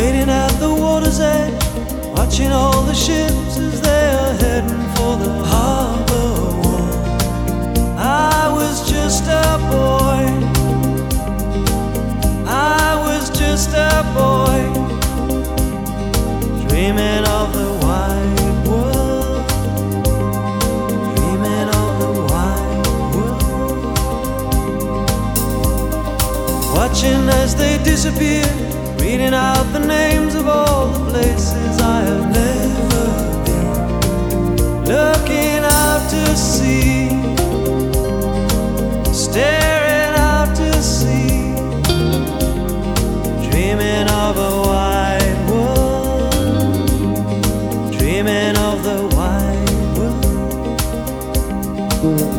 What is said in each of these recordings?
waiting at the water's edge, watching all the ships as they are heading for the harbor wall. I was just a boy, I was just a boy, dreaming of the wide world, dreaming of the wide world. Watching as they disappear, reading out the names of all the places I have never been, looking out to sea, staring out to sea, dreaming of a wide world, dreaming of the wide world.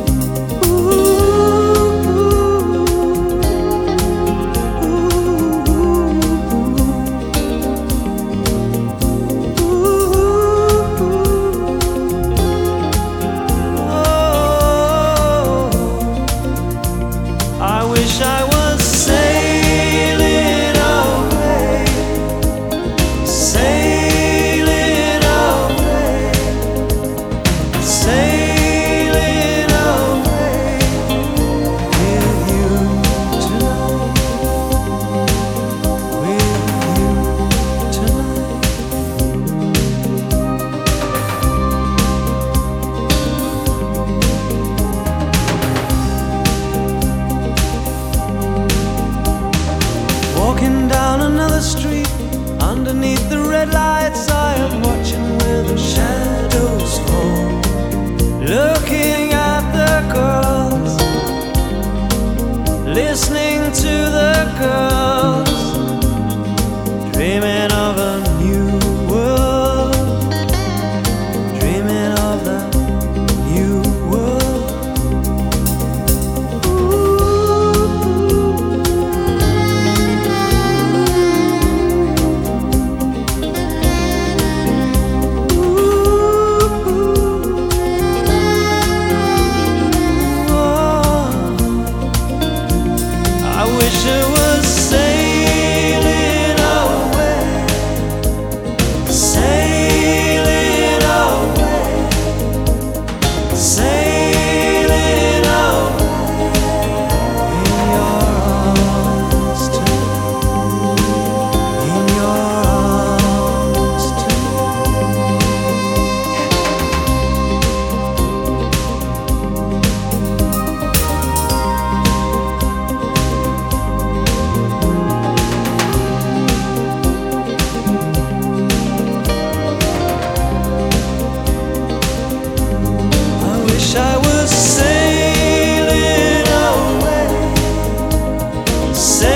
I was sailing away, sailing away, sailing away with you tonight, with you tonight. Walking down another street, underneath the red lights, I am watching where the shadows fall, looking at the girls, listening to the girls, dreaming of a new world, dreaming of the new world. I wish I was sailing away, sailing away, sailing away in your arms tonight, in your arms I was sailing away, sailing